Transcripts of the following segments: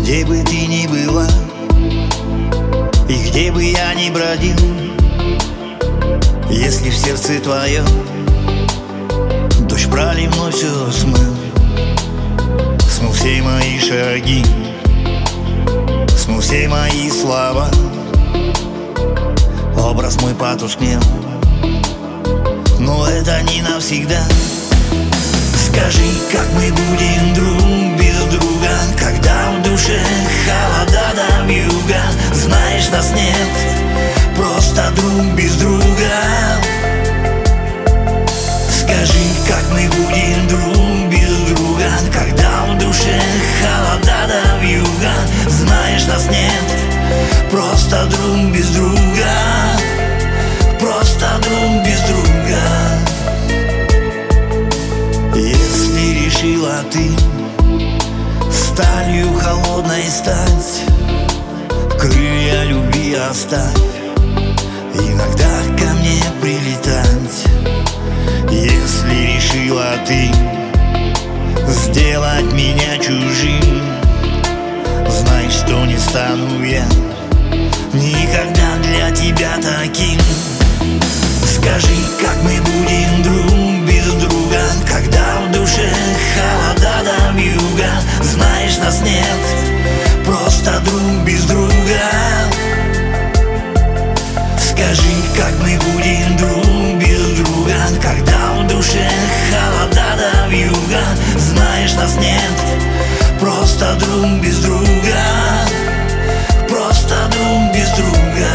Где бы ты ни была и где бы я ни бродил, если в сердце твоем дождь проливной все смыл все мои шаги, смыл все мои слова, образ мой потускнел, но это не навсегда. Скажи, как мы будем друг без друга, когда в душе холода да вьюга? Знаешь, нас нет, просто друг без друга. Скажи, как мы будем друг без друга, когда в душе холода да вьюга? Знаешь, нас нет, просто друг без друга, просто друг без друга. Если решила ты сталью холодной стать, крылья любви оставь, иногда ко мне прилетать. Если решила ты сделать меня чужим, знай, что не стану я никогда для тебя таким. Скажи, как мы будем друг без друга, когда в душе холода да вьюга? Знаешь, нас нет, просто друг без друга. Скажи, как мы будем друг без друга, когда в душе холода да вьюга? Знаешь, нас нет, просто друг без друга, просто друг без друга.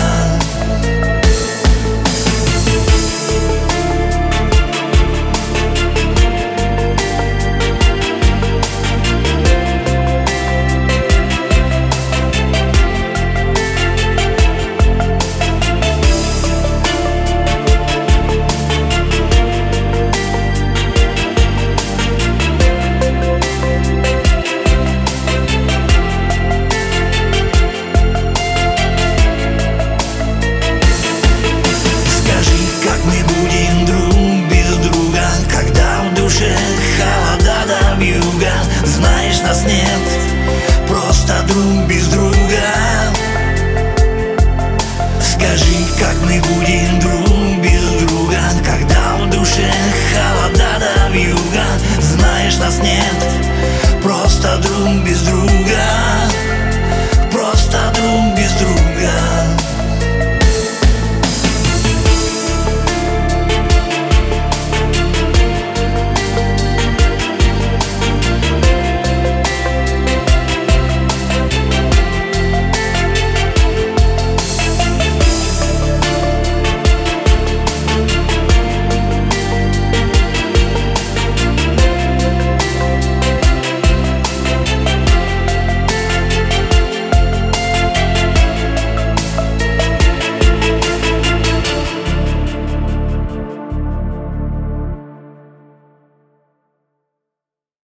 Знаешь, нас нет, просто друг без друга. Скажи, как мы будем друг без друга, когда в душе холода да вьюга? Знаешь, нас нет, просто друг без друга.